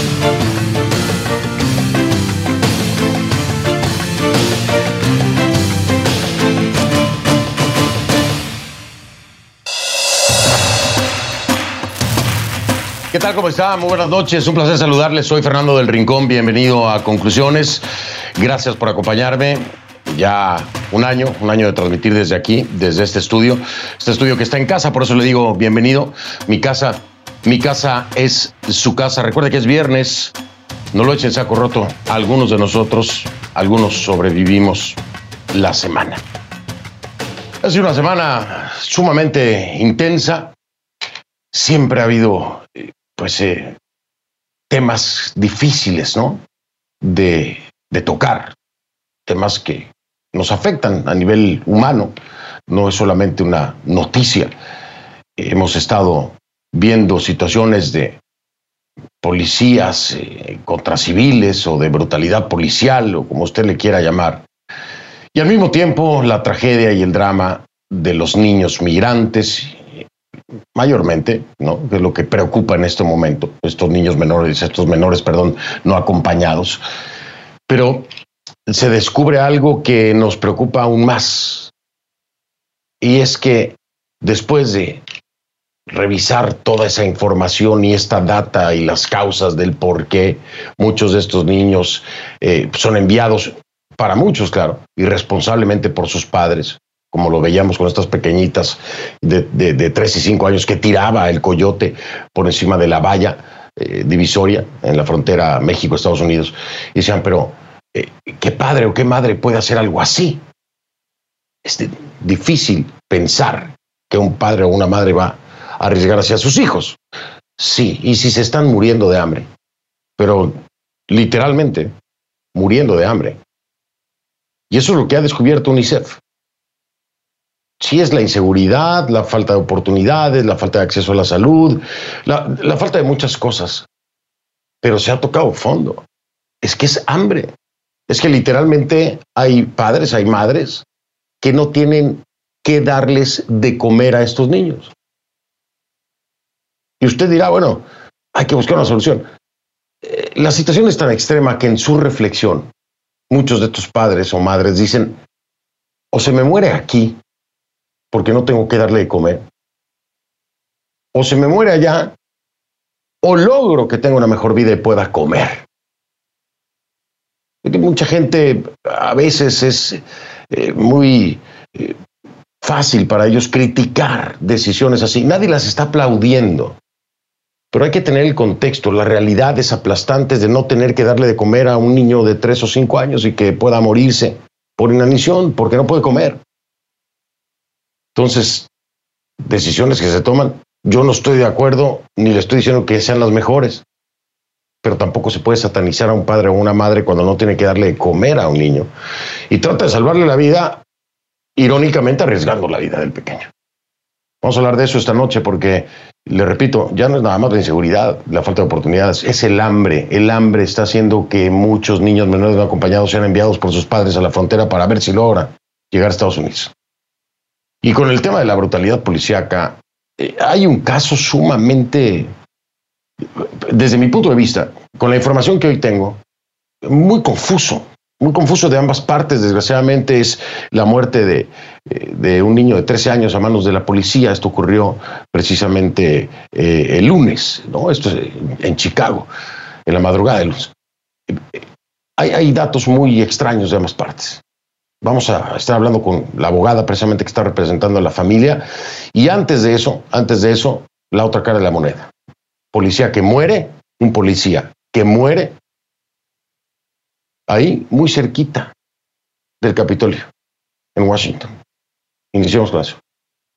¿Qué tal? ¿Cómo está? Muy buenas noches. Un placer saludarles. Soy Fernando del Rincón. Bienvenido a Conclusiones. Gracias por acompañarme. Ya un año de transmitir desde aquí, desde este estudio que está en casa. Por eso le digo bienvenido. Mi casa es su casa. Recuerde que es viernes. No lo echen saco roto. Algunos de nosotros, algunos sobrevivimos la semana. Ha sido una semana sumamente intensa. Siempre ha habido temas difíciles, ¿no? De tocar, temas que nos afectan a nivel humano, no es solamente una noticia. Hemos estado viendo situaciones de policías contra civiles o de brutalidad policial o como usted le quiera llamar. Y al mismo tiempo la tragedia y el drama de los niños migrantes, mayormente, ¿no? Que es lo que preocupa en este momento, estos menores, no acompañados. Pero se descubre algo que nos preocupa aún más. Y es que después de revisar toda esa información y esta data y las causas del por qué muchos de estos niños son enviados, para muchos, claro, irresponsablemente por sus padres, como lo veíamos con estas pequeñitas de 3 y 5 años que tiraba el coyote por encima de la valla divisoria en la frontera México-Estados Unidos. Y decían, pero ¿qué padre o qué madre puede hacer algo así? Es difícil pensar que un padre o una madre va a arriesgar hacia sus hijos. Sí, y si se están muriendo de hambre, pero literalmente muriendo de hambre. Y eso es lo que ha descubierto UNICEF. Sí, es la inseguridad, la falta de oportunidades, la falta de acceso a la salud, la falta de muchas cosas. Pero se ha tocado fondo. Es que es hambre. Es que literalmente hay padres, hay madres que no tienen que darles de comer a estos niños. Y usted dirá, bueno, hay que buscar una solución. La situación es tan extrema que en su reflexión, muchos de estos padres o madres dicen, o se me muere aquí, porque no tengo que darle de comer, o se me muere allá, o logro que tenga una mejor vida y pueda comer. Porque mucha gente a veces es muy fácil para ellos criticar decisiones así. Nadie las está aplaudiendo, pero hay que tener el contexto, la realidad es aplastante de no tener que darle de comer a un niño de 3 o 5 años y que pueda morirse por inanición, porque no puede comer. Entonces, decisiones que se toman, yo no estoy de acuerdo, ni le estoy diciendo que sean las mejores, pero tampoco se puede satanizar a un padre o a una madre cuando no tiene que darle de comer a un niño. Y trata de salvarle la vida, irónicamente arriesgando la vida del pequeño. Vamos a hablar de eso esta noche porque, le repito, ya no es nada más la inseguridad, la falta de oportunidades, es el hambre. El hambre está haciendo que muchos niños menores no acompañados sean enviados por sus padres a la frontera para ver si logran llegar a Estados Unidos. Y con el tema de la brutalidad policíaca, hay un caso sumamente, desde mi punto de vista, con la información que hoy tengo, muy confuso de ambas partes. Desgraciadamente es la muerte de un niño de 13 años a manos de la policía. Esto ocurrió precisamente el lunes, ¿no? Esto es en Chicago, en la madrugada del lunes. Hay datos muy extraños de ambas partes. Vamos a estar hablando con la abogada precisamente que está representando a la familia. Y antes de eso, la otra cara de la moneda. Policía que muere, un policía que muere ahí muy cerquita del Capitolio, en Washington. Iniciamos con eso.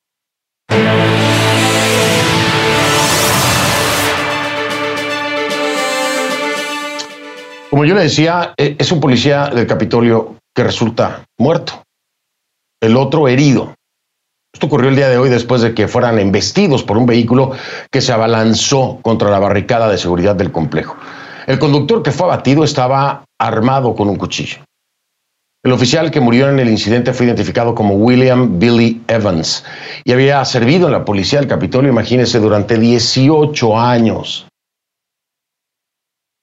Como yo le decía, es un policía del Capitolio que resulta muerto, el otro herido. Esto ocurrió el día de hoy después de que fueran embestidos por un vehículo que se abalanzó contra la barricada de seguridad del complejo. El conductor que fue abatido estaba armado con un cuchillo. El oficial que murió en el incidente fue identificado como William Billy Evans y había servido en la policía del Capitolio, imagínense, durante 18 años.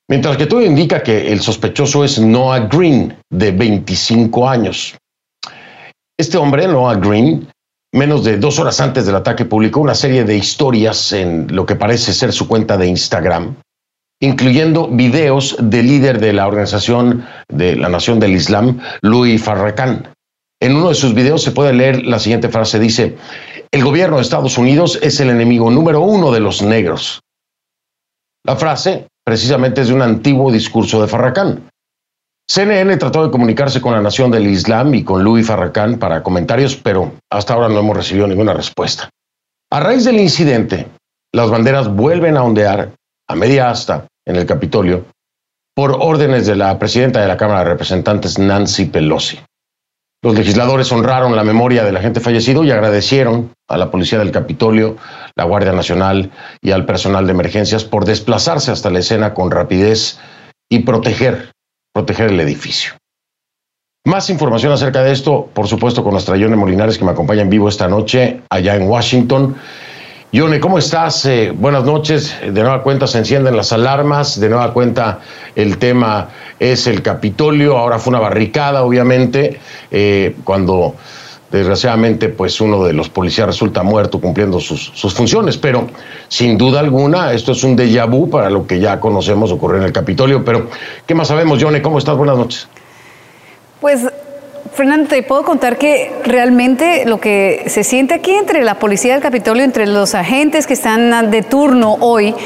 Mientras que todo indica que el sospechoso es Noah Green, de 25 años. Este hombre, Noah Green, menos de 2 horas antes del ataque, publicó una serie de historias en lo que parece ser su cuenta de Instagram, incluyendo videos del líder de la Organización de la Nación del Islam, Louis Farrakhan. En uno de sus videos se puede leer la siguiente frase, dice: "El gobierno de Estados Unidos es el enemigo número 1 de los negros". La frase precisamente es de un antiguo discurso de Farrakhan. CNN trató de comunicarse con la Nación del Islam y con Louis Farrakhan para comentarios, pero hasta ahora no hemos recibido ninguna respuesta. A raíz del incidente, las banderas vuelven a ondear a media asta en el Capitolio por órdenes de la presidenta de la Cámara de Representantes, Nancy Pelosi. Los legisladores honraron la memoria del agente fallecido y agradecieron a la policía del Capitolio, la Guardia Nacional y al personal de emergencias por desplazarse hasta la escena con rapidez y proteger el edificio. Más información acerca de esto, por supuesto, con nuestra Yone Molinares, que me acompaña en vivo esta noche allá en Washington. Yone, ¿cómo estás? Buenas noches. De nueva cuenta se encienden las alarmas, de nueva cuenta el tema es el Capitolio. Ahora fue una barricada, obviamente, cuando desgraciadamente pues uno de los policías resulta muerto cumpliendo sus funciones, pero sin duda alguna esto es un déjà vu para lo que ya conocemos ocurrió en el Capitolio. Pero ¿qué más sabemos, Yone? ¿Cómo estás? Buenas noches. Pues, Fernando, te puedo contar que realmente lo que se siente aquí entre la policía del Capitolio, entre los agentes que están de turno hoy,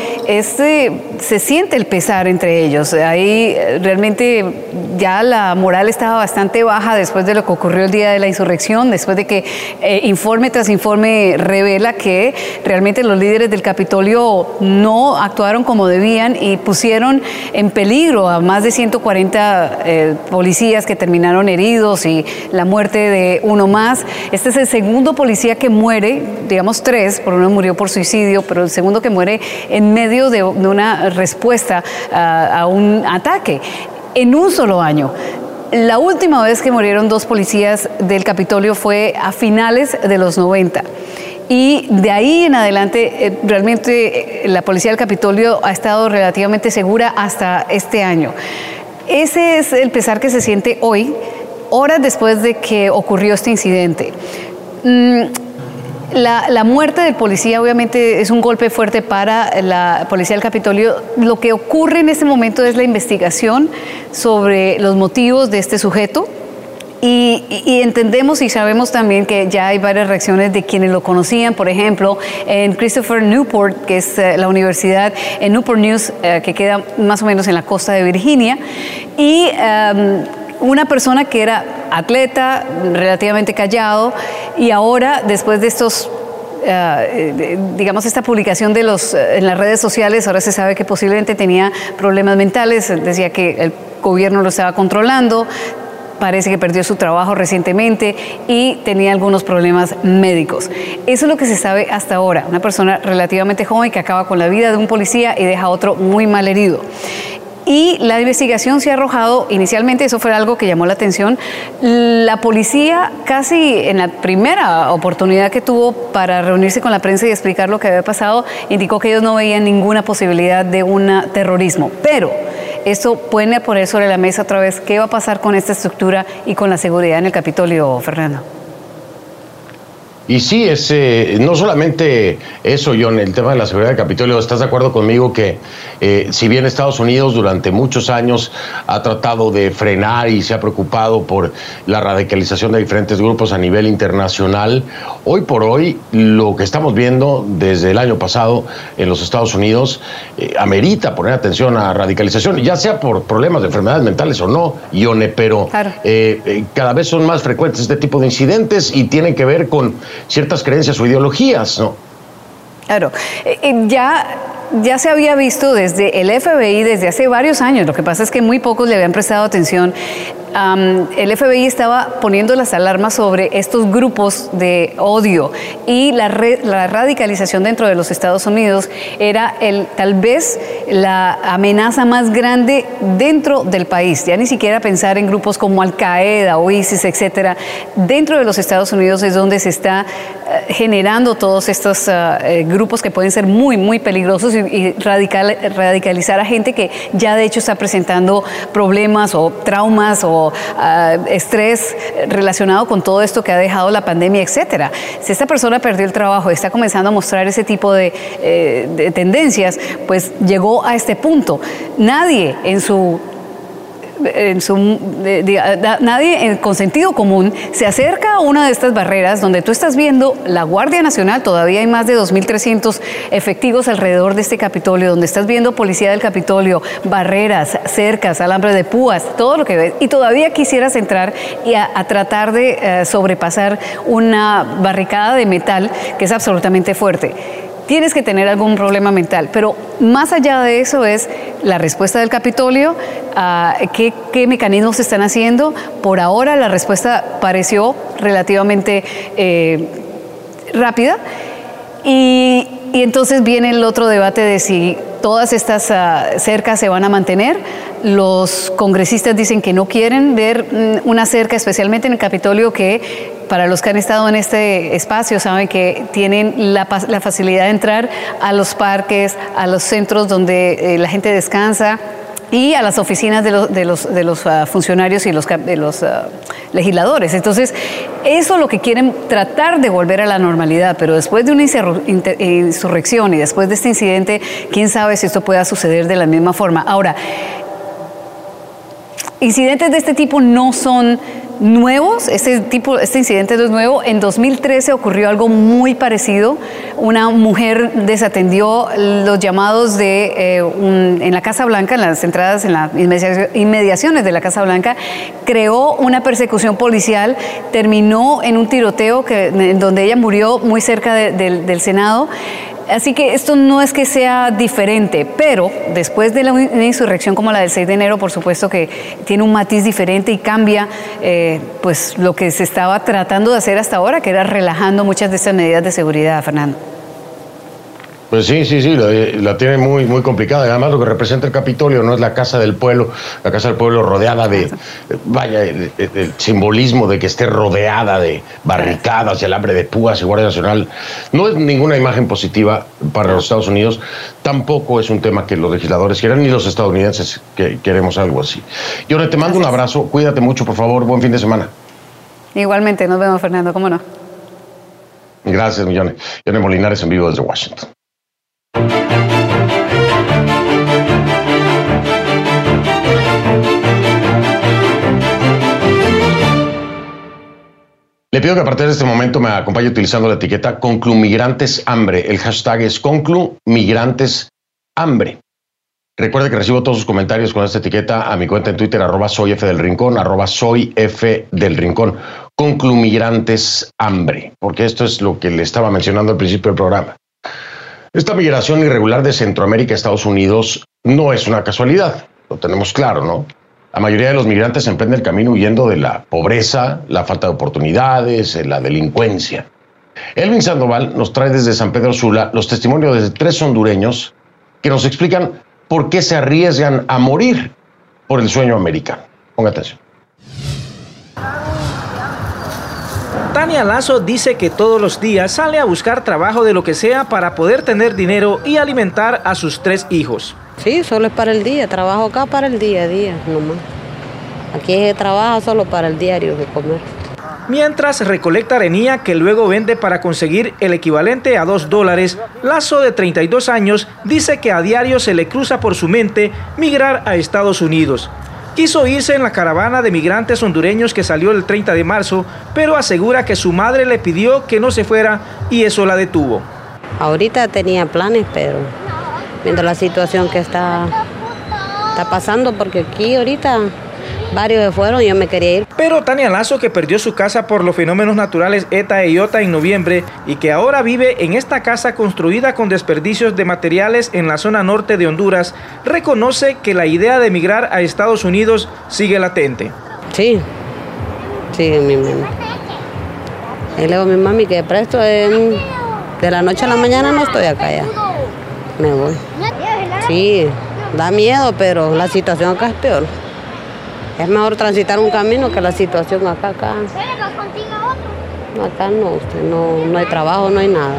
se siente el pesar entre ellos. Ahí realmente ya la moral estaba bastante baja después de lo que ocurrió el día de la insurrección, después de que informe tras informe revela que realmente los líderes del Capitolio no actuaron como debían y pusieron en peligro a más de 140 policías que terminaron heridos y la muerte de uno más. Este es el segundo policía que muere, digamos 3, por uno murió por suicidio, pero el segundo que muere en medio de una respuesta a un ataque en un solo año. La última vez que murieron 2 policías del Capitolio fue a finales de los 90. Y de ahí en adelante, realmente la policía del Capitolio ha estado relativamente segura hasta este año. Ese es el pesar que se siente hoy, horas después de que ocurrió este incidente. La muerte del policía obviamente es un golpe fuerte para la policía del Capitolio. Lo que ocurre en este momento es la investigación sobre los motivos de este sujeto. Y entendemos y sabemos también que ya hay varias reacciones de quienes lo conocían. Por ejemplo, en Christopher Newport, que es la universidad en Newport News, que queda más o menos en la costa de Virginia, y una persona que era atleta, relativamente callado, y ahora, después de estos, digamos, esta publicación de en las redes sociales, ahora se sabe que posiblemente tenía problemas mentales, decía que el gobierno lo estaba controlando, parece que perdió su trabajo recientemente y tenía algunos problemas médicos. Eso es lo que se sabe hasta ahora. Una persona relativamente joven que acaba con la vida de un policía y deja a otro muy mal herido. Y la investigación se ha arrojado, inicialmente eso fue algo que llamó la atención, la policía casi en la primera oportunidad que tuvo para reunirse con la prensa y explicar lo que había pasado, indicó que ellos no veían ninguna posibilidad de un terrorismo. Pero esto puede poner sobre la mesa otra vez qué va a pasar con esta estructura y con la seguridad en el Capitolio, Fernando. Y sí, es no solamente eso, John, el tema de la seguridad del Capitolio. ¿Estás de acuerdo conmigo que si bien Estados Unidos durante muchos años ha tratado de frenar y se ha preocupado por la radicalización de diferentes grupos a nivel internacional, hoy por hoy lo que estamos viendo desde el año pasado en los Estados Unidos amerita poner atención a radicalización, ya sea por problemas de enfermedades mentales o no, Ione, pero claro, cada vez son más frecuentes este tipo de incidentes y tienen que ver con ciertas creencias o ideologías, ¿no? Claro, ya se había visto desde el FBI desde hace varios años. Lo que pasa es que muy pocos le habían prestado atención el FBI estaba poniendo las alarmas sobre estos grupos de odio y la radicalización dentro de los Estados Unidos era tal vez la amenaza más grande dentro del país. Ya ni siquiera pensar en grupos como Al-Qaeda o ISIS, etcétera. Dentro de los Estados Unidos es donde se está generando todos estos grupos que pueden ser muy, muy peligrosos y radicalizar a gente que ya de hecho está presentando problemas o traumas o estrés relacionado con todo esto que ha dejado la pandemia, etcétera. Si esta persona perdió el trabajo y está comenzando a mostrar ese tipo de tendencias, pues llegó a este punto. Nadie nadie con sentido común se acerca a una de estas barreras donde tú estás viendo la Guardia Nacional, todavía hay más de 2.300 efectivos alrededor de este Capitolio, donde estás viendo policía del Capitolio, barreras, cercas, alambre de púas, todo lo que ves, y todavía quisieras entrar y a tratar de sobrepasar una barricada de metal que es absolutamente fuerte. Tienes que tener algún problema mental, pero más allá de eso es la respuesta del Capitolio, qué mecanismos se están haciendo. Por ahora la respuesta pareció relativamente rápida y entonces viene el otro debate de si todas estas cercas se van a mantener. Los congresistas dicen que no quieren ver una cerca, especialmente en el Capitolio, que para los que han estado en este espacio saben que tienen la facilidad de entrar a los parques, a los centros donde la gente descansa y a las oficinas de los funcionarios y de los legisladores. Entonces, eso es lo que quieren tratar de volver a la normalidad, pero después de una insurrección y después de este incidente, quién sabe si esto pueda suceder de la misma forma. Ahora, incidentes de este tipo no son nuevos, este incidente no es nuevo. En 2013 ocurrió algo muy parecido. Una mujer desatendió los llamados en la Casa Blanca, en las entradas, en las inmediaciones de la Casa Blanca, creó una persecución policial, terminó en un tiroteo en donde ella murió muy cerca del Senado. Así que esto no es que sea diferente, pero después de una insurrección como la del 6 de enero, por supuesto que tiene un matiz diferente y cambia pues lo que se estaba tratando de hacer hasta ahora, que era relajando muchas de estas medidas de seguridad, Fernando. Pues sí, la tiene muy, muy complicada. Y además lo que representa el Capitolio no es la casa del pueblo rodeada de, el simbolismo de que esté rodeada de barricadas y alambre de púas y Guardia Nacional. No es ninguna imagen positiva para los Estados Unidos. Tampoco es un tema que los legisladores quieran, ni los estadounidenses que queremos algo así. Yone, te mando un abrazo. Cuídate mucho, por favor. Buen fin de semana. Igualmente. Nos vemos, Fernando. ¿Cómo no? Gracias, Yone. Yone Molinares en vivo desde Washington. Le pido que a partir de este momento me acompañe utilizando la etiqueta ConcluMigranteSHambre. El hashtag es ConcluMigranteSHambre. Recuerde que recibo todos sus comentarios con esta etiqueta a mi cuenta en Twitter, @soyfdelrincón, @soyfdelrincón. ConcluMigranteSHambre, porque esto es lo que le estaba mencionando al principio del programa. Esta migración irregular de Centroamérica a Estados Unidos no es una casualidad, lo tenemos claro, ¿no? La mayoría de los migrantes emprenden el camino huyendo de la pobreza, la falta de oportunidades, la delincuencia. Elvin Sandoval nos trae desde San Pedro Sula los testimonios de 3 hondureños que nos explican por qué se arriesgan a morir por el sueño americano. Ponga atención. Tania Lazo dice que todos los días sale a buscar trabajo de lo que sea para poder tener dinero y alimentar a sus 3 hijos. Sí, solo es para el día, trabajo acá para el día a día nomás. Aquí trabaja solo para el diario de comer. Mientras recolecta arenilla que luego vende para conseguir el equivalente a $2, Lazo, de 32 años, dice que a diario se le cruza por su mente migrar a Estados Unidos. Quiso irse en la caravana de migrantes hondureños que salió el 30 de marzo, pero asegura que su madre le pidió que no se fuera y eso la detuvo. Ahorita tenía planes, pero viendo la situación que está pasando, porque aquí ahorita varios se fueron y yo me quería ir. Pero Tania Lazo, que perdió su casa por los fenómenos naturales ETA e IOTA en noviembre y que ahora vive en esta casa construida con desperdicios de materiales en la zona norte de Honduras, reconoce que la idea de emigrar a Estados Unidos sigue latente. Sí, mi mami. Y le digo a mi mami que presto de la noche a la mañana no estoy acá ya. Me voy. Sí, da miedo, pero la situación acá es peor. Es mejor transitar un camino que la situación acá. Acá no hay trabajo, no hay nada.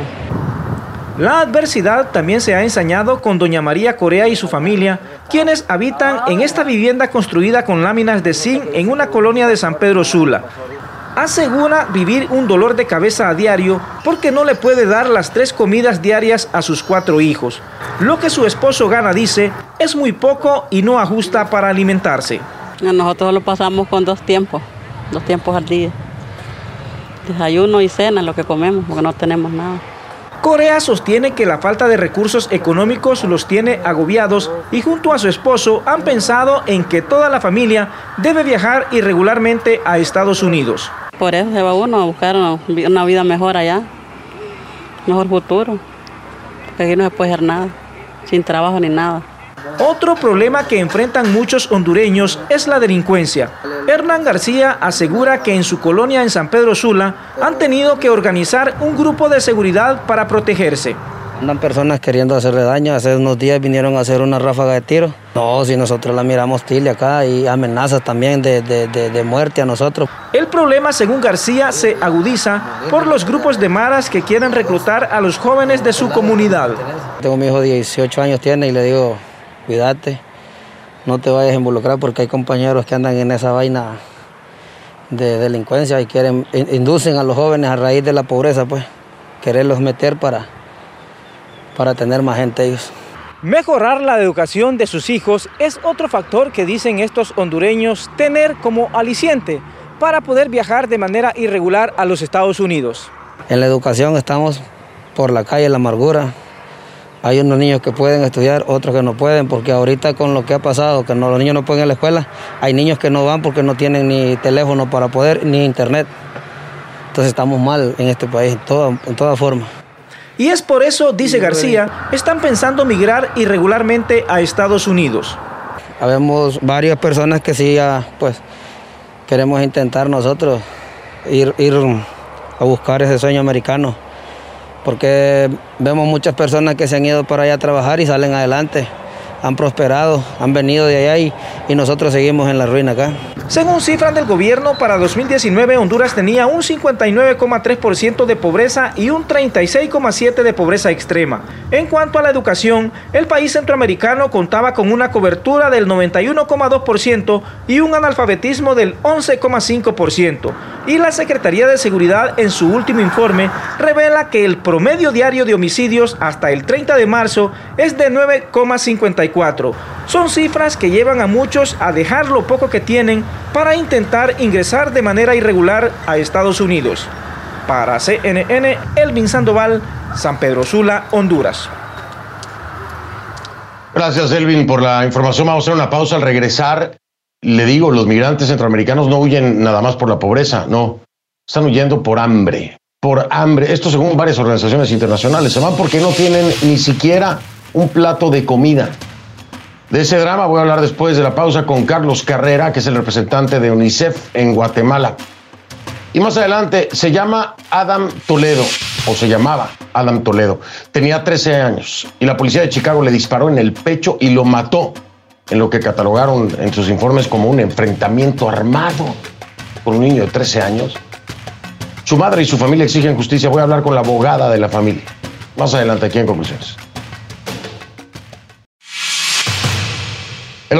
La adversidad también se ha ensañado con doña María Corea y su familia, quienes habitan en esta vivienda construida con láminas de zinc en una colonia de San Pedro Sula. Asegura vivir un dolor de cabeza a diario porque no le puede dar las 3 comidas diarias a sus 4 hijos. Lo que su esposo gana, dice, es muy poco y no ajusta para alimentarse. Nosotros lo pasamos con 2 tiempos al día. Desayuno y cena, lo que comemos, porque no tenemos nada. Corea sostiene que la falta de recursos económicos los tiene agobiados y junto a su esposo han pensado en que toda la familia debe viajar irregularmente a Estados Unidos. Por eso se va uno a buscar una vida mejor allá, mejor futuro, porque aquí no se puede hacer nada, sin trabajo ni nada. Otro problema que enfrentan muchos hondureños es la delincuencia. Hernán García asegura que en su colonia en San Pedro Sula han tenido que organizar un grupo de seguridad para protegerse. Andan personas queriendo hacerle daño. Hace unos días vinieron a hacer una ráfaga de tiro. No, si nosotros la miramos tile acá y amenazas también de muerte a nosotros. El problema, según García, se agudiza por los grupos de maras que quieren reclutar a los jóvenes de su comunidad. Tengo mi hijo de 18 años tiene y le digo, cuídate, no te vayas a involucrar porque hay compañeros que andan en esa vaina de delincuencia y inducen a los jóvenes a raíz de la pobreza, pues, quererlos meter para tener más gente ellos. Mejorar la educación de sus hijos es otro factor que dicen estos hondureños tener como aliciente para poder viajar de manera irregular a los Estados Unidos. En la educación estamos por la calle la amargura. Hay unos niños que pueden estudiar, otros que no pueden, porque ahorita con lo que ha pasado, que los niños no pueden ir a la escuela, hay niños que no van porque no tienen ni teléfono para poder, ni internet. Entonces estamos mal en este país, en toda forma. Y es por eso, dice García, están pensando migrar irregularmente a Estados Unidos. Habemos varias personas que sí, pues, queremos intentar nosotros ir a buscar ese sueño americano, porque vemos muchas personas que se han ido para allá a trabajar y salen adelante, han prosperado, han venido de allá y nosotros seguimos en la ruina acá. Según cifras del gobierno, para 2019 Honduras tenía un 59,3% de pobreza y un 36,7% de pobreza extrema. En cuanto a la educación, el país centroamericano contaba con una cobertura del 91,2% y un analfabetismo del 11,5%. Y la Secretaría de Seguridad en su último informe revela que el promedio diario de homicidios hasta el 30 de marzo es de 9,54. Son cifras que llevan a muchos a dejar lo poco que tienen para intentar ingresar de manera irregular a Estados Unidos. Para CNN, Elvin Sandoval, San Pedro Sula, Honduras. Gracias, Elvin, por la información. Vamos a hacer una pausa. Al regresar, le digo, los migrantes centroamericanos no huyen nada más por la pobreza, no. Están huyendo por hambre. Por hambre. Esto según varias organizaciones internacionales. Se van porque no tienen ni siquiera un plato de comida. De ese drama voy a hablar después de la pausa con Carlos Carrera, que es el representante de UNICEF en Guatemala. Y más adelante se llama Adam Toledo, o se llamaba Adam Toledo. Tenía 13 años y la policía de Chicago le disparó en el pecho y lo mató, en lo que catalogaron en sus informes como un enfrentamiento armado con un niño de 13 años. Su madre y su familia exigen justicia. Voy a hablar con la abogada de la familia. Más adelante aquí en Conclusiones. El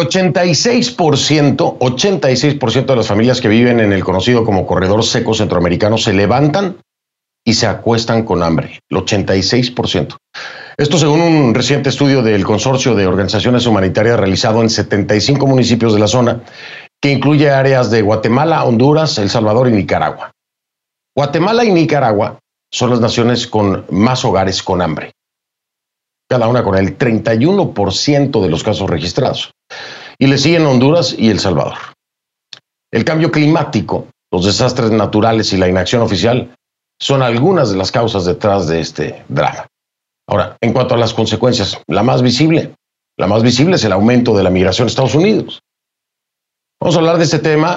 86% de las familias que viven en el conocido como corredor seco centroamericano se levantan y se acuestan con hambre. El 86%. Esto según un reciente estudio del Consorcio de Organizaciones Humanitarias realizado en 75 municipios de la zona, que incluye áreas de Guatemala, Honduras, El Salvador y Nicaragua. Guatemala y Nicaragua son las naciones con más hogares con hambre, cada una con el 31% de los casos registrados. Y le siguen Honduras y El Salvador. El cambio climático, los desastres naturales y la inacción oficial son algunas de las causas detrás de este drama. Ahora, en cuanto a las consecuencias, la más visible es el aumento de la migración a Estados Unidos. Vamos a hablar de este tema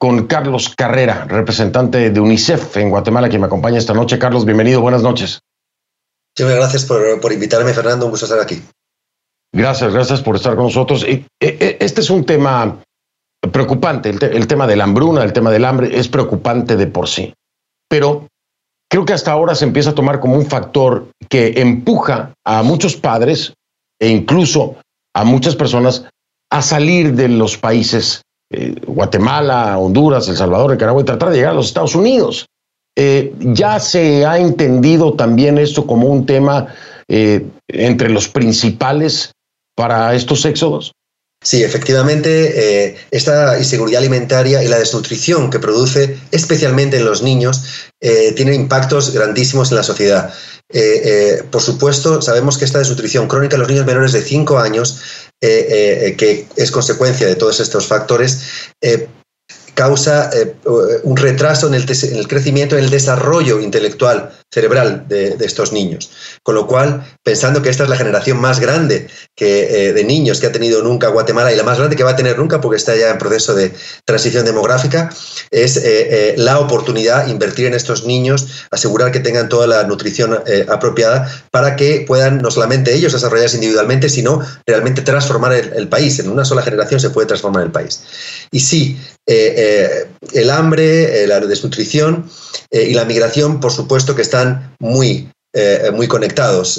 con Carlos Carrera, representante de UNICEF en Guatemala, que me acompaña esta noche. Carlos, bienvenido, buenas noches. Muchas gracias por invitarme, Fernando, un gusto estar aquí. Gracias por estar con nosotros. Este es un tema preocupante, el tema de la hambruna, el tema del hambre es preocupante de por sí, pero creo que hasta ahora se empieza a tomar como un factor que empuja a muchos padres e incluso a muchas personas a salir de los países Guatemala, Honduras, El Salvador, Nicaragua, y tratar de llegar a los Estados Unidos. Ya se ha entendido también esto como un tema entre los principales para estos éxodos. Sí, efectivamente, esta inseguridad alimentaria y la desnutrición que produce, especialmente en los niños, tiene impactos grandísimos en la sociedad. Por supuesto, sabemos que esta desnutrición crónica en los niños menores de 5 años, que es consecuencia de todos estos factores, causa un retraso en el crecimiento, en el desarrollo intelectual cerebral de estos niños. Con lo cual, pensando que esta es la generación más grande de niños que ha tenido nunca Guatemala y la más grande que va a tener nunca, porque está ya en proceso de transición demográfica, es la oportunidad de invertir en estos niños, asegurar que tengan toda la nutrición apropiada para que puedan no solamente ellos desarrollarse individualmente, sino realmente transformar el país. En una sola generación se puede transformar el país. Y sí, el hambre, la desnutrición y la migración, por supuesto que están muy conectados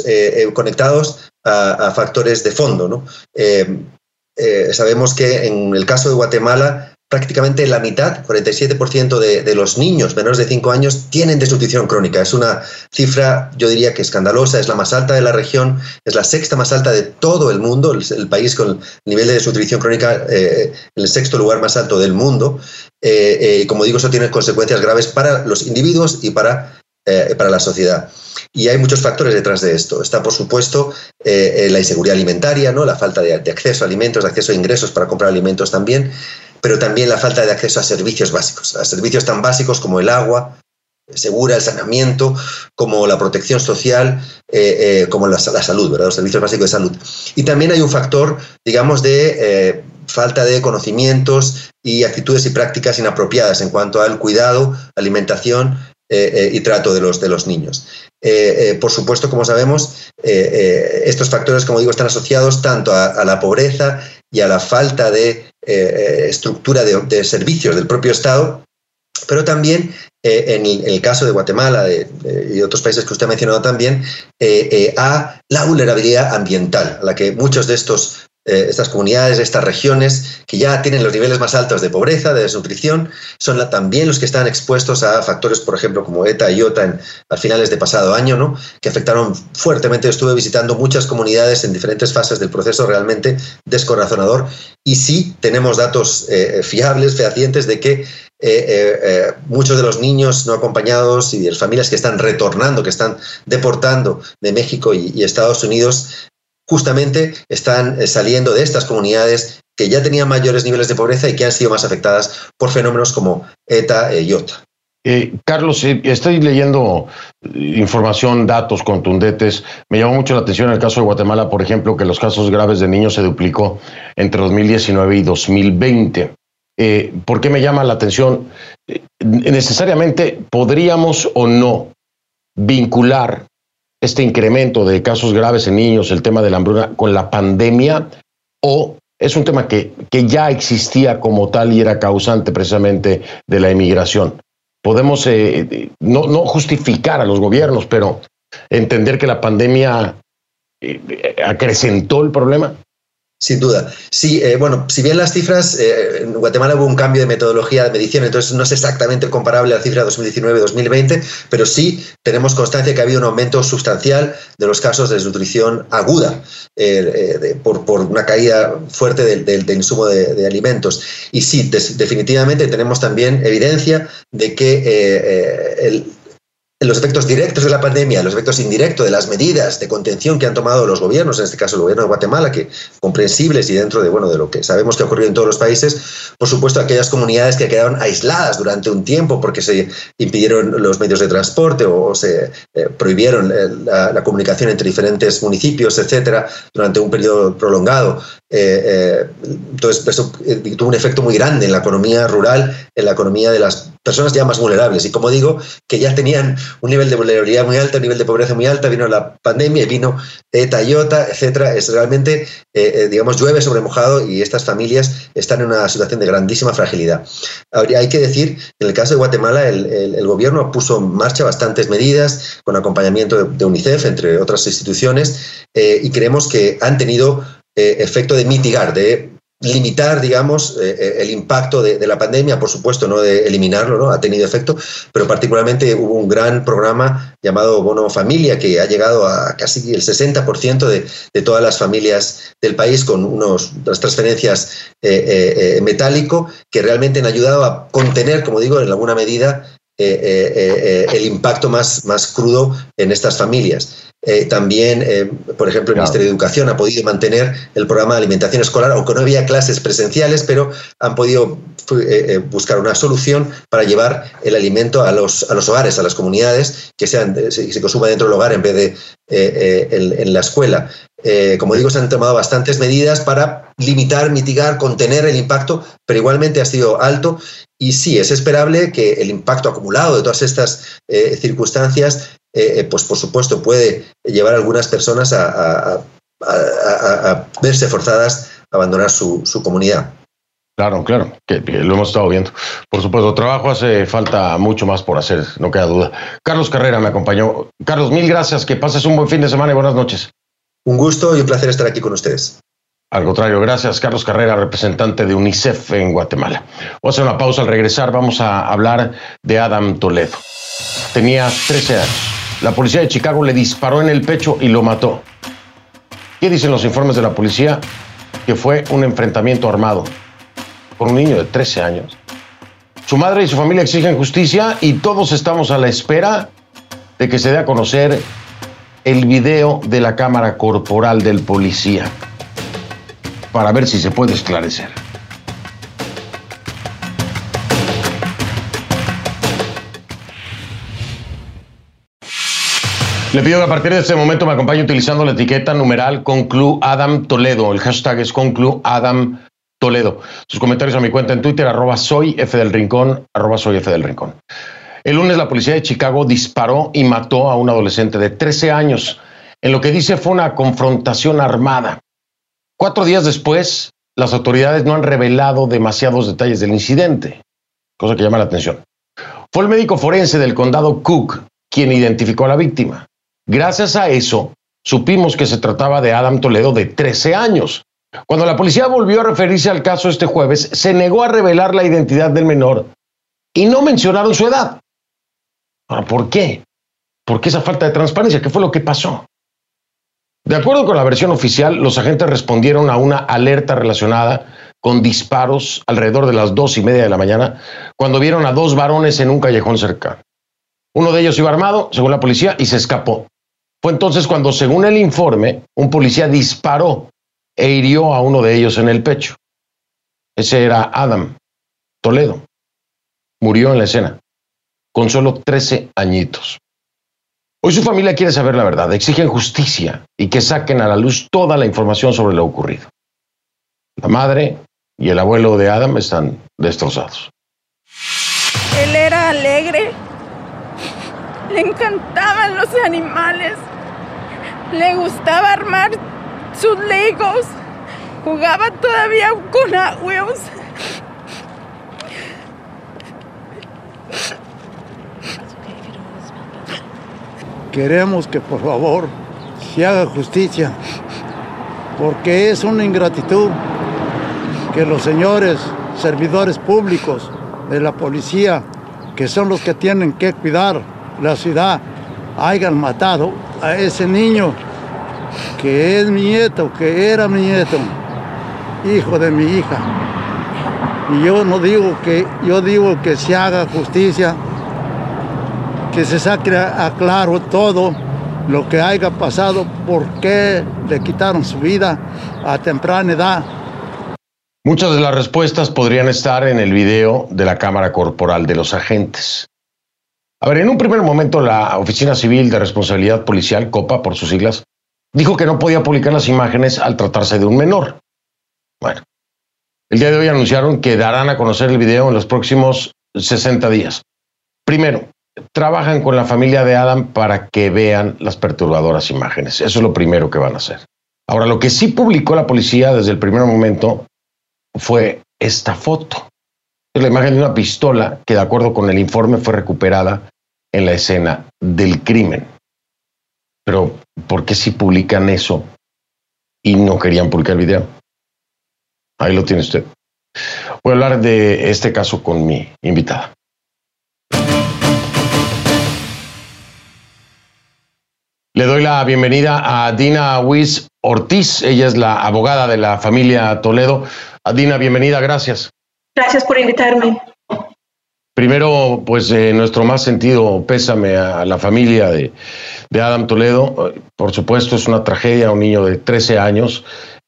a factores de fondo, ¿no? Sabemos que en el caso de Guatemala, prácticamente la mitad, 47% de los niños menores de 5 años tienen desnutrición crónica. Es una cifra, yo diría que escandalosa, es la más alta de la región, es la sexta más alta de todo el mundo, el país con el nivel de desnutrición crónica, el sexto lugar más alto del mundo. Como digo, eso tiene consecuencias graves para los individuos y para la sociedad. Y hay muchos factores detrás de esto. Está, por supuesto, la inseguridad alimentaria, ¿no? La falta de acceso a alimentos, de acceso a ingresos para comprar alimentos también, pero también la falta de acceso a servicios básicos, a servicios tan básicos como el agua segura, el saneamiento, como la protección social, como la salud, ¿verdad? Los servicios básicos de salud. Y también hay un factor, digamos, de falta de conocimientos y actitudes y prácticas inapropiadas en cuanto al cuidado, alimentación y trato de los niños. Por supuesto, como sabemos, estos factores, como digo, están asociados tanto a la pobreza y a la falta de estructura de servicios del propio Estado, pero también en el caso de Guatemala y otros países que usted ha mencionado también, a la vulnerabilidad ambiental, a la que muchos de estas comunidades, estas regiones que ya tienen los niveles más altos de pobreza, de desnutrición, son también los que están expuestos a factores, por ejemplo, como ETA y IOTA a finales de pasado año, ¿no? Que afectaron fuertemente. Estuve visitando muchas comunidades en diferentes fases del proceso, realmente descorazonador. Y sí tenemos datos fiables, fehacientes, de que muchos de los niños no acompañados y de las familias que están retornando, que están deportando de México y Estados Unidos, justamente están saliendo de estas comunidades que ya tenían mayores niveles de pobreza y que han sido más afectadas por fenómenos como ETA y IOTA. Carlos, estoy leyendo información, datos contundentes. Me llamó mucho la atención en el caso de Guatemala, por ejemplo, que los casos graves de niños se duplicó entre 2019 y 2020. ¿Por qué me llama la atención? Necesariamente podríamos o no vincular este incremento de casos graves en niños, el tema de la hambruna, con la pandemia, o es un tema que ya existía como tal y era causante precisamente de la emigración. Podemos no justificar a los gobiernos, pero entender que la pandemia acrecentó el problema. Sin duda. Sí, bueno, si bien las cifras, en Guatemala hubo un cambio de metodología de medición, entonces no es exactamente comparable a la cifra de 2019-2020, pero sí tenemos constancia que ha habido un aumento sustancial de los casos de desnutrición aguda por una caída fuerte del insumo de alimentos. Y sí, definitivamente tenemos también evidencia de que los efectos directos de la pandemia, los efectos indirectos de las medidas de contención que han tomado los gobiernos, en este caso el gobierno de Guatemala, que comprensibles y dentro de lo que sabemos que ha ocurrido en todos los países, por supuesto aquellas comunidades que quedaron aisladas durante un tiempo porque se impidieron los medios de transporte o se prohibieron la comunicación entre diferentes municipios, etcétera, durante un periodo prolongado. Entonces, eso tuvo un efecto muy grande en la economía rural, en la economía de las personas ya más vulnerables. Y como digo, que ya tenían un nivel de vulnerabilidad muy alto, un nivel de pobreza muy alta, vino la pandemia y vino ETA, IOTA, etcétera. Es realmente, digamos, llueve sobre mojado y estas familias están en una situación de grandísima fragilidad. Hay que decir, en el caso de Guatemala, el gobierno puso en marcha bastantes medidas con acompañamiento de UNICEF, entre otras instituciones, y creemos que han tenido efecto de mitigar, de limitar, digamos, el impacto de la pandemia, por supuesto, no de eliminarlo, ¿no? Ha tenido efecto, pero particularmente hubo un gran programa llamado Bono Familia que ha llegado a casi el 60% de todas las familias del país con unas transferencias metálico que realmente han ayudado a contener, como digo, en alguna medida el impacto más crudo en estas familias. También, por ejemplo, el Ministerio de Educación ha podido mantener el programa de alimentación escolar, aunque no había clases presenciales, pero han podido buscar una solución para llevar el alimento a los hogares, a las comunidades, que se consuma dentro del hogar en vez de en la escuela. Como digo, se han tomado bastantes medidas para limitar, mitigar, contener el impacto, pero igualmente ha sido alto. Y sí, es esperable que el impacto acumulado de todas estas circunstancias, pues por supuesto, puede llevar a algunas personas a verse forzadas a abandonar su comunidad. Claro, que lo hemos estado viendo. Por supuesto, trabajo hace falta mucho más por hacer, no queda duda. Carlos Carrera me acompañó. Carlos, mil gracias, que pases un buen fin de semana y buenas noches. Un gusto y un placer estar aquí con ustedes. Al contrario, gracias. Carlos Carrera, representante de UNICEF en Guatemala. Voy a hacer una pausa. Al regresar vamos a hablar de Adam Toledo. Tenía 13 años. La policía de Chicago le disparó en el pecho y lo mató. ¿Qué dicen los informes de la policía? Que fue un enfrentamiento armado por un niño de 13 años. Su madre y su familia exigen justicia y todos estamos a la espera de que se dé a conocer el video de la cámara corporal del policía para ver si se puede esclarecer. Le pido que a partir de este momento me acompañe utilizando la etiqueta numeral #ConcluAdamToledo. El hashtag es #ConcluAdamToledo. Sus comentarios a mi cuenta en Twitter, @soyfdelrincón. El lunes la policía de Chicago disparó y mató a un adolescente de 13 años. En lo que dice fue una confrontación armada. 4 días después, las autoridades no han revelado demasiados detalles del incidente, cosa que llama la atención. Fue el médico forense del condado Cook quien identificó a la víctima. Gracias a eso, supimos que se trataba de Adam Toledo, de 13 años. Cuando la policía volvió a referirse al caso este jueves, se negó a revelar la identidad del menor y no mencionaron su edad. Ahora, ¿por qué? ¿Por qué esa falta de transparencia? ¿Qué fue lo que pasó? De acuerdo con la versión oficial, los agentes respondieron a una alerta relacionada con disparos alrededor de las 2:30 de la mañana, cuando vieron a 2 varones en un callejón cercano. Uno de ellos iba armado, según la policía, y se escapó. Fue entonces cuando, según el informe, un policía disparó e hirió a uno de ellos en el pecho. Ese era Adam Toledo. Murió en la escena, con solo 13 añitos. Hoy su familia quiere saber la verdad, exigen justicia y que saquen a la luz toda la información sobre lo ocurrido. La madre y el abuelo de Adam están destrozados. Él era alegre, le encantaban los animales, le gustaba armar sus legos, jugaba todavía con Hot Wheels. Queremos que por favor se haga justicia, porque es una ingratitud que los señores servidores públicos de la policía, que son los que tienen que cuidar la ciudad, hayan matado a ese niño que es mi nieto, que era mi nieto, hijo de mi hija. Y yo digo que se haga justicia, que se saque a claro todo lo que haya pasado, por qué le quitaron su vida a temprana edad. Muchas de las respuestas podrían estar en el video de la cámara corporal de los agentes. A ver, en un primer momento la Oficina Civil de Responsabilidad Policial, COPA por sus siglas, dijo que no podía publicar las imágenes al tratarse de un menor. El día de hoy anunciaron que darán a conocer el video en los próximos 60 días. Primero, trabajan con la familia de Adam para que vean las perturbadoras imágenes. Eso es lo primero que van a hacer. Ahora, lo que sí publicó la policía desde el primer momento fue esta foto. Es la imagen de una pistola que, de acuerdo con el informe, fue recuperada en la escena del crimen. Pero, ¿por qué sí publican eso y no querían publicar el video? Ahí lo tiene usted. Voy a hablar de este caso con mi invitada. Le doy la bienvenida a Dina Wiss Ortiz. Ella es la abogada de la familia Toledo. Dina, bienvenida, gracias. Gracias por invitarme. Primero, pues nuestro más sentido pésame a la familia de Adam Toledo. Por supuesto, es una tragedia, un niño de 13 años.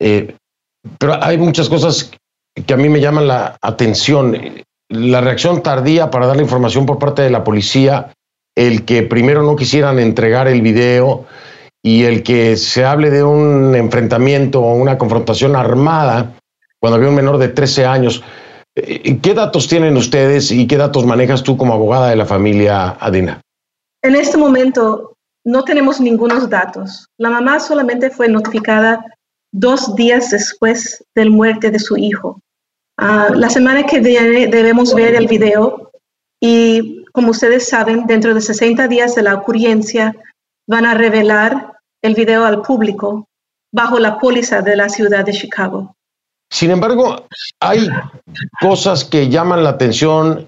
Pero hay muchas cosas que a mí me llaman la atención. La reacción tardía para dar la información por parte de la policía, el que primero no quisieran entregar el video y el que se hable de un enfrentamiento o una confrontación armada cuando había un menor de 13 años. ¿Qué datos tienen ustedes y qué datos manejas tú como abogada de la familia, Dina? En este momento no tenemos ningunos datos. La mamá solamente fue notificada 2 días después de la muerte de su hijo. La semana que viene debemos ver el video y, como ustedes saben, dentro de 60 días de la ocurrencia van a revelar el video al público bajo la póliza de la ciudad de Chicago. Sin embargo, hay cosas que llaman la atención,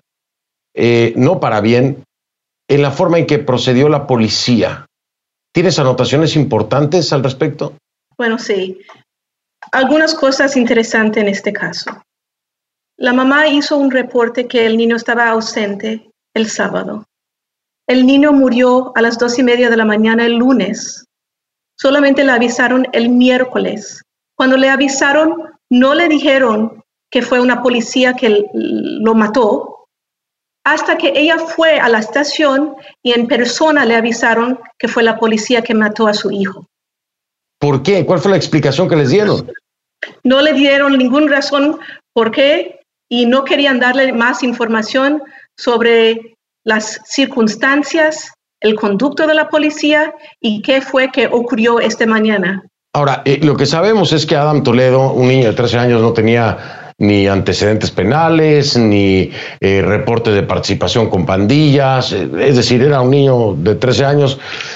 no para bien, en la forma en que procedió la policía. ¿Tienes anotaciones importantes al respecto? Bueno, sí. Algunas cosas interesantes en este caso. La mamá hizo un reporte que el niño estaba ausente el sábado. El niño murió a las 2:30 de la mañana el lunes. Solamente le avisaron el miércoles. Cuando le avisaron, no le dijeron que fue una policía que lo mató, hasta que ella fue a la estación y en persona le avisaron que fue la policía que mató a su hijo. ¿Por qué? ¿Cuál fue la explicación que les dieron? No le dieron ninguna razón por qué y no querían darle más información sobre las circunstancias, el conducto de la policía y qué fue que ocurrió esta mañana. Ahora, lo que sabemos es que Adam Toledo, un niño de 13 años, no tenía ni antecedentes penales, ni reportes de participación con pandillas. Es decir, era un niño de 13 años,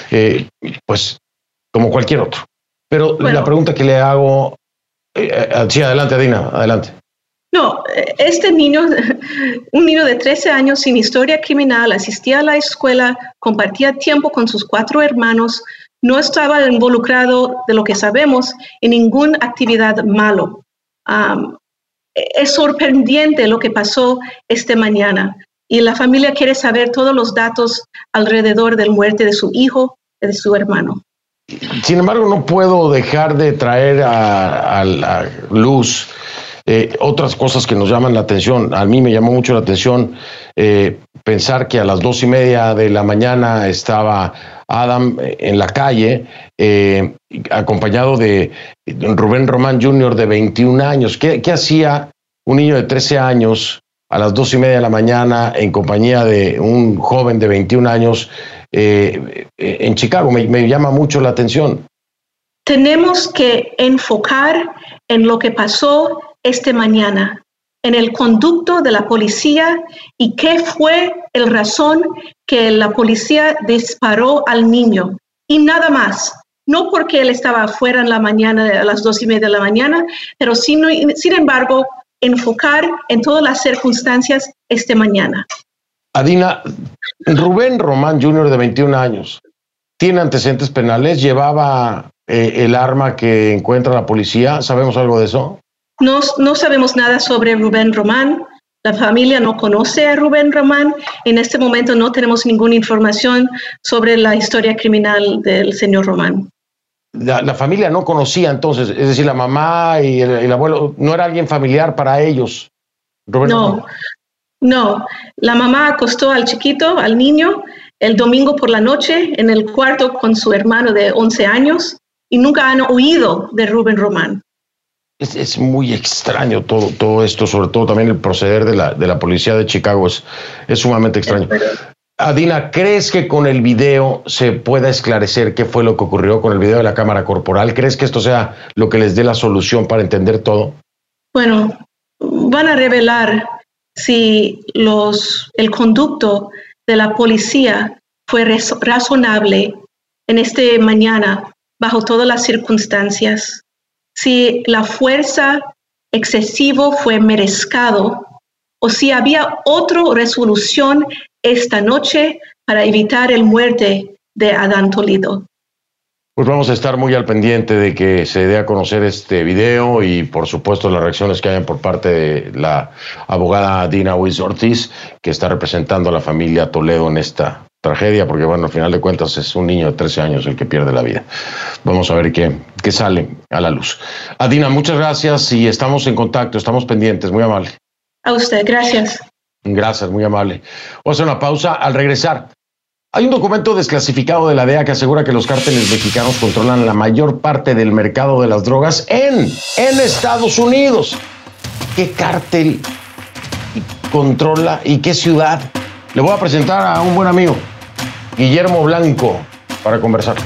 pues como cualquier otro. Pero bueno, la pregunta que le hago... sí, adelante, Dina, adelante. No, este niño, un niño de 13 años sin historia criminal, asistía a la escuela, compartía tiempo con sus 4 hermanos, no estaba involucrado, de lo que sabemos, en ninguna actividad malo. Es sorprendente lo que pasó esta mañana y la familia quiere saber todos los datos alrededor de la muerte de su hijo y de su hermano. Sin embargo, no puedo dejar de traer a la luz otras cosas que nos llaman la atención. A mí me llamó mucho la atención pensar que a las 2:30 de la mañana estaba Adam en la calle, acompañado de Rubén Román Jr. de 21 años. ¿Qué hacía un niño de 13 años a las 2:30 de la mañana en compañía de un joven de 21 años en Chicago? Me llama mucho la atención. Tenemos que enfocar en lo que pasó esta mañana, en el conducto de la policía y qué fue la razón que la policía disparó al niño. Y nada más. No porque él estaba afuera en la mañana, a las 2:30 de la mañana, pero sin embargo, enfocar en todas las circunstancias esta mañana. Adina, Rubén Román Jr. de 21 años, ¿tiene antecedentes penales? ¿Llevaba el arma que encuentra la policía? ¿Sabemos algo de eso? No sabemos nada sobre Rubén Román. La familia no conoce a Rubén Román. En este momento no tenemos ninguna información sobre la historia criminal del señor Román. La familia no conocía entonces, es decir, la mamá y el abuelo, ¿no era alguien familiar para ellos? Rubén Román. No. La mamá acostó al chiquito, al niño, el domingo por la noche en el cuarto con su hermano de 11 años y nunca han oído de Rubén Román. Es muy extraño todo esto, sobre todo también el proceder de la policía de Chicago es sumamente extraño. Adina, ¿crees que con el video se pueda esclarecer qué fue lo que ocurrió con el video de la cámara corporal? ¿Crees que esto sea lo que les dé la solución para entender todo? Bueno, van a revelar si el conducto de la policía fue razonable en esta mañana bajo todas las circunstancias, si la fuerza excesiva fue merezcado o si había otra resolución esta noche para evitar el muerte de Adán Toledo. Pues vamos a estar muy al pendiente de que se dé a conocer este video y, por supuesto, las reacciones que hayan por parte de la abogada Dina Wiss Ortiz, que está representando a la familia Toledo en esta tragedia, porque, bueno, al final de cuentas es un niño de 13 años el que pierde la vida. Vamos a ver qué sale a la luz. Adina, muchas gracias y estamos en contacto, estamos pendientes. Muy amable. A usted, gracias. Gracias, muy amable. Vamos a hacer una pausa. Al regresar, hay un documento desclasificado de la DEA que asegura que los cárteles mexicanos controlan la mayor parte del mercado de las drogas en Estados Unidos. ¿Qué cártel controla y qué ciudad? Le voy a presentar a un buen amigo, Guillermo Blanco, para conversar.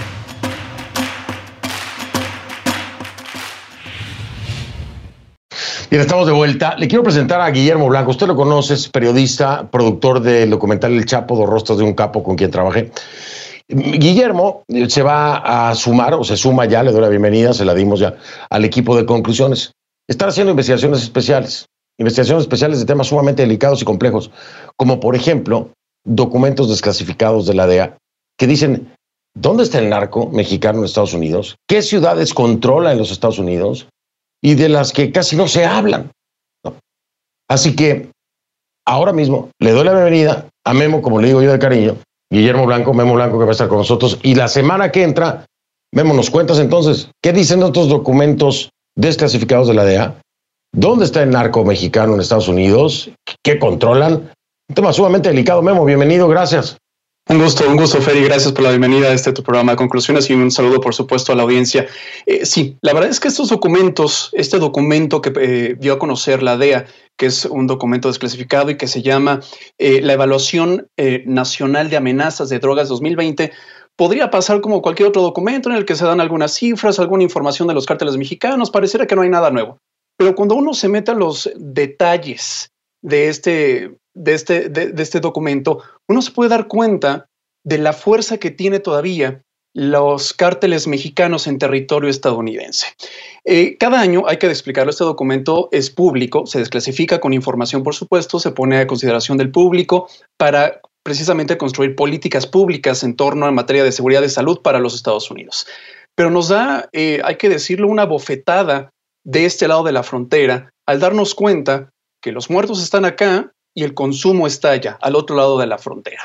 Bien, estamos de vuelta. Le quiero presentar a Guillermo Blanco. Usted lo conoce, es periodista, productor del documental El Chapo, Dos Rostros de un Capo, con quien trabajé. Guillermo se va a sumar, o se suma ya, le doy la bienvenida, se la dimos ya, al equipo de conclusiones. Está haciendo investigaciones especiales de temas sumamente delicados y complejos, como por ejemplo, documentos desclasificados de la DEA que dicen dónde está el narco mexicano en Estados Unidos, qué ciudades controla en los Estados Unidos, y de las que casi no se hablan, ¿no? Así que ahora mismo le doy la bienvenida a Memo, como le digo yo de cariño, Guillermo Blanco, Memo Blanco, que va a estar con nosotros. Y la semana que entra, Memo, nos cuentas entonces, ¿qué dicen estos documentos desclasificados de la DEA? ¿Dónde está el narco mexicano en Estados Unidos? ¿Qué controlan? Un tema sumamente delicado. Memo, bienvenido, gracias. Un gusto, Feri. Gracias por la bienvenida a tu programa de conclusiones y un saludo, por supuesto, a la audiencia. Sí, la verdad es que estos documentos, este documento que dio a conocer la DEA, que es un documento desclasificado y que se llama la Evaluación Nacional de Amenazas de Drogas 2020, podría pasar como cualquier otro documento en el que se dan algunas cifras, alguna información de los cárteles mexicanos. Pareciera que no hay nada nuevo. Pero cuando uno se mete a los detalles de este documento, uno se puede dar cuenta de la fuerza que tiene todavía los cárteles mexicanos en territorio estadounidense. Cada año, hay que explicarlo, este documento es público, se desclasifica con información, por supuesto, se pone a consideración del público para precisamente construir políticas públicas en torno a materia de seguridad y salud para los Estados Unidos. Pero nos da, hay que decirlo, una bofetada de este lado de la frontera al darnos cuenta que los muertos están acá y el consumo está allá, al otro lado de la frontera.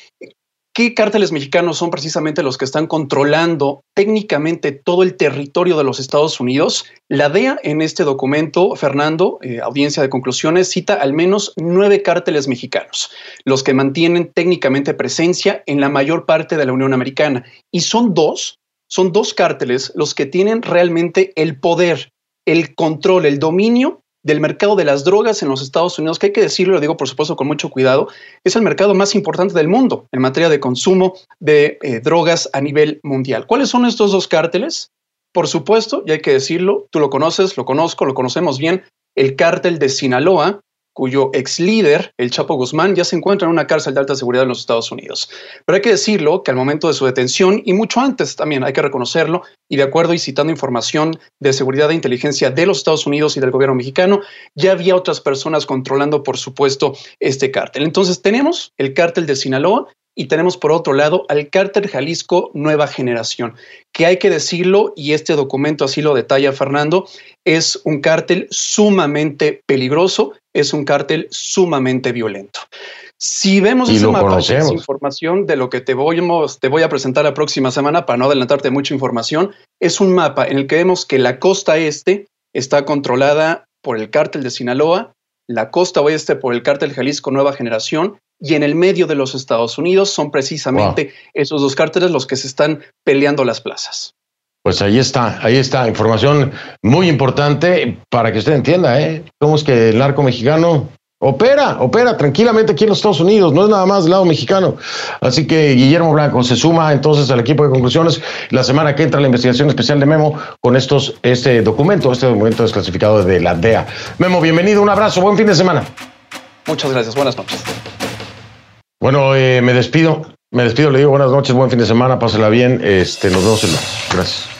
¿Qué cárteles mexicanos son precisamente los que están controlando técnicamente todo el territorio de los Estados Unidos? La DEA en este documento, Fernando, audiencia de conclusiones, cita al menos 9 cárteles mexicanos, los que mantienen técnicamente presencia en la mayor parte de la Unión Americana. Y son dos cárteles los que tienen realmente el poder, el control, el dominio del mercado de las drogas en los Estados Unidos, que hay que decirlo, lo digo por supuesto con mucho cuidado, es el mercado más importante del mundo en materia de consumo de drogas a nivel mundial. ¿Cuáles son estos dos cárteles? Por supuesto, y hay que decirlo, tú lo conoces, lo conozco, lo conocemos bien, el cártel de Sinaloa, cuyo ex líder, el Chapo Guzmán, ya se encuentra en una cárcel de alta seguridad en los Estados Unidos. Pero hay que decirlo que al momento de su detención, y mucho antes también hay que reconocerlo, y de acuerdo y citando información de seguridad e inteligencia de los Estados Unidos y del gobierno mexicano, ya había otras personas controlando, por supuesto, este cártel. Entonces tenemos el cártel de Sinaloa y tenemos por otro lado al cártel Jalisco Nueva Generación, que hay que decirlo, y este documento así lo detalla Fernando, es un cártel sumamente peligroso, es un cártel sumamente violento. Si vemos ese mapa, esa información de lo que te voy a presentar la próxima semana, para no adelantarte mucha información, es un mapa en el que vemos que la costa este está controlada por el cártel de Sinaloa, la costa oeste por el cártel Jalisco Nueva Generación, y en el medio de los Estados Unidos son precisamente esos dos cárteles los que se están peleando las plazas. Pues ahí está, información muy importante para que usted entienda, cómo es que el narco mexicano opera tranquilamente aquí en los Estados Unidos, no es nada más del lado mexicano. Así que Guillermo Blanco se suma entonces al equipo de conclusiones. La semana que entra la investigación especial de Memo con este documento desclasificado de la DEA. Memo, bienvenido, un abrazo, buen fin de semana. Muchas gracias, buenas noches. Bueno, me despido, le digo buenas noches, buen fin de semana, pásela bien, nos vemos el lunes. Gracias.